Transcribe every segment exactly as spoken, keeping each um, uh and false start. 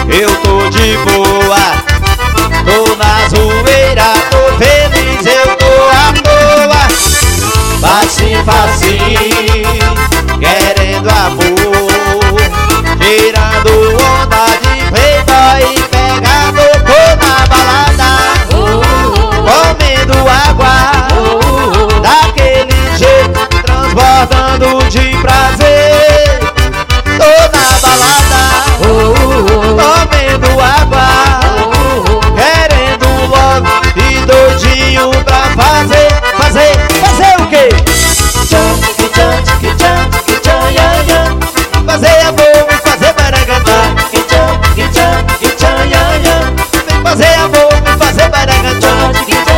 eu tô de boa. Tô na zoeira, tô feliz, eu tô à toa. Facinho, facinho, querendo amor, tirando onda de playboy e pegando. Tô na balada, comendo água, daquele jeito, transbordando de prazer. Tô na balada, comendo água, querendo logo e doidinho pra fazer, fazer, fazer o quê? Fazer amor, me fazer baragatá. Fazer amor, me fazer baragatá.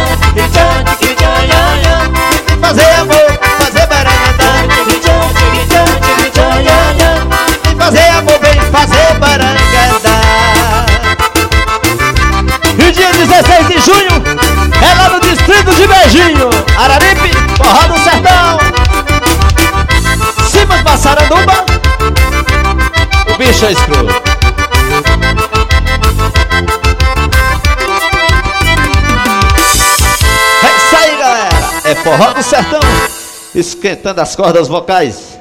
Fazer amor, fazer baragatá. Fazer amor, vem fazer baragatá. E o dia dezesseis de junho é lá no distrito de Beijinho, Araripe, Forró do Sertão, Simas Massaranduba. O bicho é escroto. É isso aí, galera. É Forró do Sertão, esquentando as cordas vocais.